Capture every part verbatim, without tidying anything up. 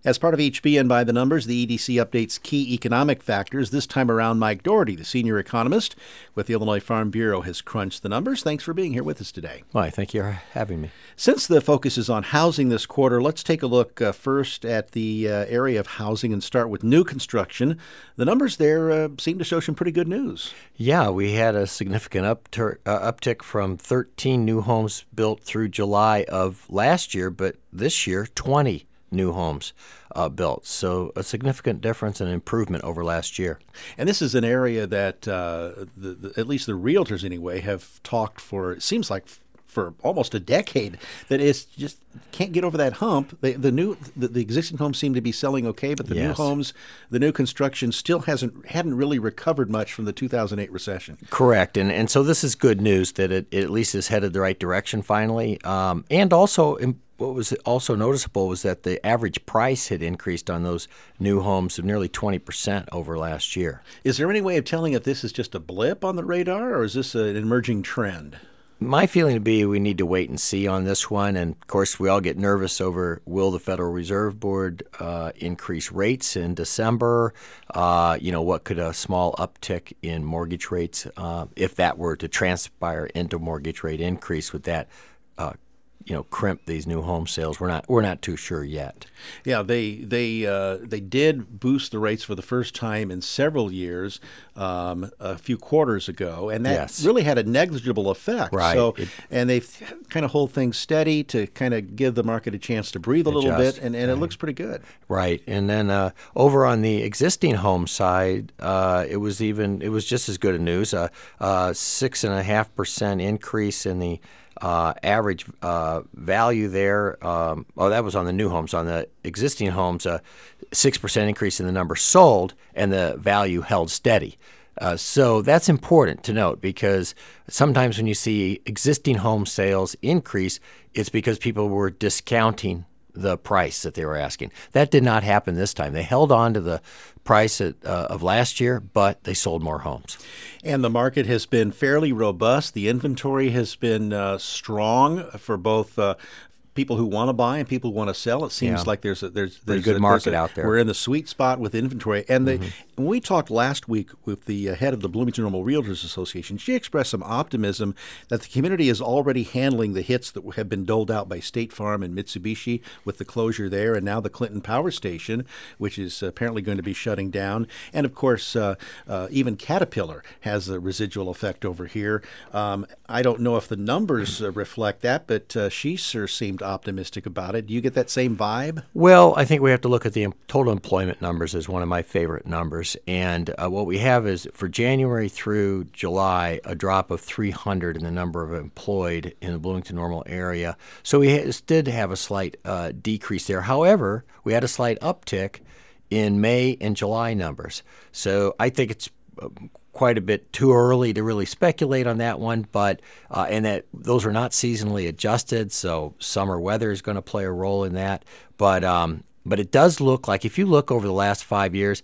As part of H B N By the Numbers, the E D C updates key economic factors. This time around, Mike Doherty, the senior economist with the Illinois Farm Bureau, has crunched the numbers. Thanks for being here with us today. Why, thank you for having me. Since the focus is on housing this quarter, let's take a look uh, first at the uh, area of housing and start with new construction. The numbers there uh, seem to show some pretty good news. Yeah, we had a significant uptur- uh, uptick from thirteen new homes built through July of last year, but this year, twenty new homes uh, built. So a significant difference and improvement over last year. And this is an area that uh, the, the, at least the realtors anyway have talked for, it seems like for almost a decade, that it's just can't get over that hump. The, the new, the, the existing homes seem to be selling okay, but the Yes. new homes, the new construction still hasn't hadn't really recovered much from the two thousand eight recession. Correct. And and so this is good news that it, it at least is headed the right direction finally. Um, and also, im- what was also noticeable was that the average price had increased on those new homes of nearly twenty percent over last year. Is there any way of telling if this is just a blip on the radar, or is this an emerging trend? My feeling would be we need to wait and see on this one. And, of course, we all get nervous over will the Federal Reserve Board uh, increase rates in December? Uh, you know, what could a small uptick in mortgage rates, uh, if that were to transpire into mortgage rate increase, would that uh, you know, crimp these new home sales? We're not we're not too sure yet. Yeah, they they uh, they did boost the rates for the first time in several years um, a few quarters ago, and that Yes. really had a negligible effect. Right. So, It- and they've kind of hold things steady to kind of give the market a chance to breathe a little Adjust. bit, and, and it looks pretty good. Right, and then uh, over on the existing home side, uh, it was even it was just as good a news. A uh, uh, six and a half percent increase in the uh, average uh, value there. Um, oh, that was on the new homes. On the existing homes, a six percent increase in the number sold, and the value held steady. Uh, so that's important to note, because sometimes when you see existing home sales increase, it's because people were discounting the price that they were asking. That did not happen this time. They held on to the price at, uh, of last year, but they sold more homes. And the market has been fairly robust. The inventory has been uh, strong for both uh, people who want to buy and people who want to sell. It seems Yeah. like there's a there's, Pretty there's good a, market there's a- out there. We're in the sweet spot with inventory. And the, when we talked last week with the uh, head of the Bloomington Normal Realtors Association, she expressed some optimism that the community is already handling the hits that have been doled out by State Farm and Mitsubishi with the closure there, and now the Clinton Power Station, which is apparently going to be shutting down. And of course, uh, uh, even Caterpillar has a residual effect over here. Um, I don't know if the numbers uh, reflect that, but uh, she sure seemed optimistic about it. Do you get that same vibe? Well, I think we have to look at the em- total employment numbers as one of my favorite numbers. And uh, what we have is for January through July, a drop of three hundred in the number of employed in the Bloomington Normal area. So we ha- did have a slight uh, decrease there. However, we had a slight uptick in May and July numbers. So I think it's uh, quite a bit too early to really speculate on that one, but uh, and that those are not seasonally adjusted, so summer weather is going to play a role in that. But um, but it does look like, if you look over the last five years,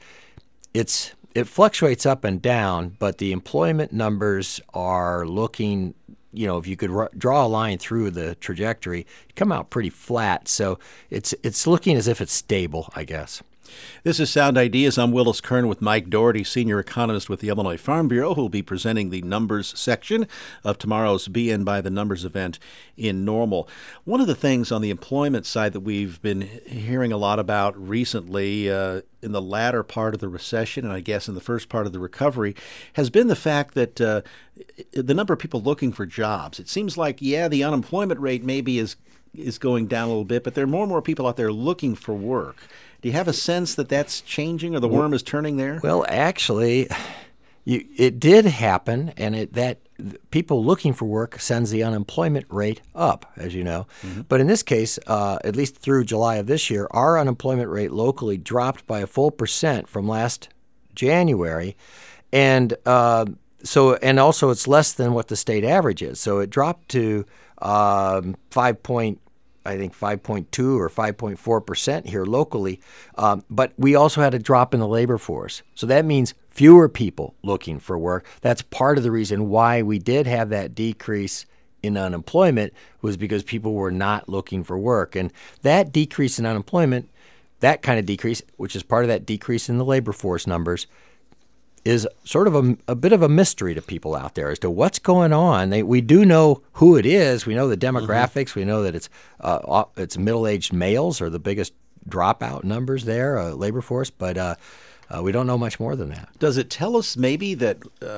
it's it fluctuates up and down, but the employment numbers are looking, you know, if you could r- draw a line through the trajectory, come out pretty flat. So it's it's looking as if it's stable, I guess. This is Sound Ideas. I'm Willis Kern with Mike Doherty, senior economist with the Illinois Farm Bureau, who will be presenting the numbers section of tomorrow's B N by the Numbers event in Normal. One of the things on the employment side that we've been hearing a lot about recently uh, in the latter part of the recession, and I guess in the first part of the recovery, has been the fact that uh, the number of people looking for jobs. It seems like, yeah, the unemployment rate maybe is is going down a little bit, but there are more and more people out there looking for work. Do you have a sense that that's changing, or the worm is turning there? Well, actually, you, it did happen, and it, that people looking for work sends the unemployment rate up, as you know. Mm-hmm. But in this case, uh, at least through July of this year, our unemployment rate locally dropped by a full percent from last January, and uh, so and also it's less than what the state average is. So it dropped to um, five point. I think five point two or five point four percent here locally. Um, but we also had a drop in the labor force. So that means fewer people looking for work. That's part of the reason why we did have that decrease in unemployment, was because people were not looking for work. And that decrease in unemployment that kind of decrease, which is part of that decrease in the labor force numbers, is sort of a, a bit of a mystery to people out there as to what's going on. They, we do know who it is. We know the demographics. Mm-hmm. We know that it's uh, it's middle-aged males are the biggest dropout numbers there, uh, labor force, but uh, uh, we don't know much more than that. Does it tell us maybe that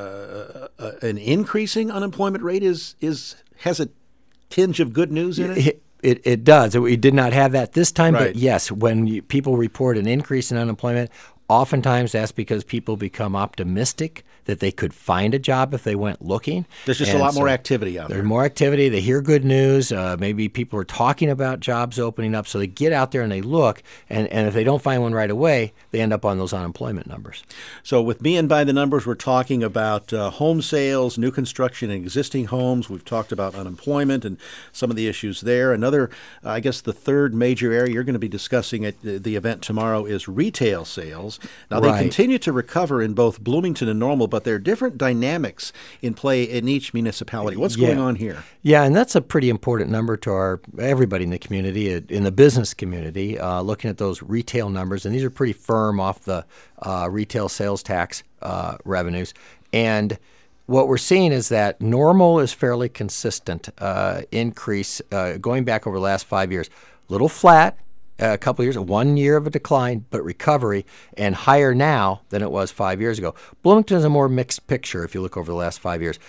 uh, uh, an increasing unemployment rate is is has a tinge of good news in it? It, it, it does. We did not have that this time, Right. but yes, when you, people report an increase in unemployment, oftentimes that's because people become optimistic that they could find a job if they went looking. There's just And a lot so more activity out there. There's more activity. They hear good news. Uh, maybe people are talking about jobs opening up, so they get out there and they look. And, and if they don't find one right away, they end up on those unemployment numbers. So with Me and By the Numbers, we're talking about uh, home sales, new construction in existing homes. We've talked about unemployment and some of the issues there. Another, uh, I guess the third major area you're going to be discussing at the, the event tomorrow is retail sales. Now, they Right. continue to recover in both Bloomington and Normal, but there are different dynamics in play in each municipality. What's Yeah. going on here? Yeah, and that's a pretty important number to our everybody in the community, uh, in the business community, uh, looking at those retail numbers. And these are pretty firm off the uh, retail sales tax uh, revenues. And what we're seeing is that Normal is fairly consistent uh, increase uh, going back over the last five years. Little flat, a couple of years, one year of a decline, but recovery, and higher now than it was five years ago. Bloomington is a more mixed picture if you look over the last five years.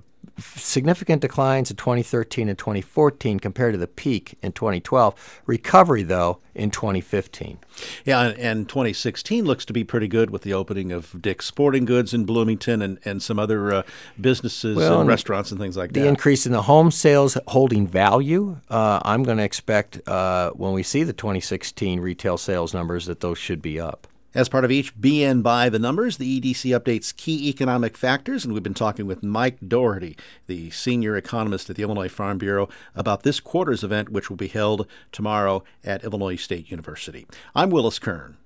Significant declines in twenty thirteen and twenty fourteen compared to the peak in twenty twelve. Recovery, though, in twenty fifteen. Yeah, and, and twenty sixteen looks to be pretty good with the opening of Dick's Sporting Goods in Bloomington and, and some other uh, businesses Well, and and restaurants and things like The that. increase in the home sales holding value, uh, I'm going to expect uh, when we see the twenty sixteen retail sales numbers that those should be up. As part of each Be and By the Numbers, the E D C updates key economic factors, and we've been talking with Mike Doherty, the senior economist at the Illinois Farm Bureau, about this quarter's event, which will be held tomorrow at Illinois State University. I'm Willis Kern.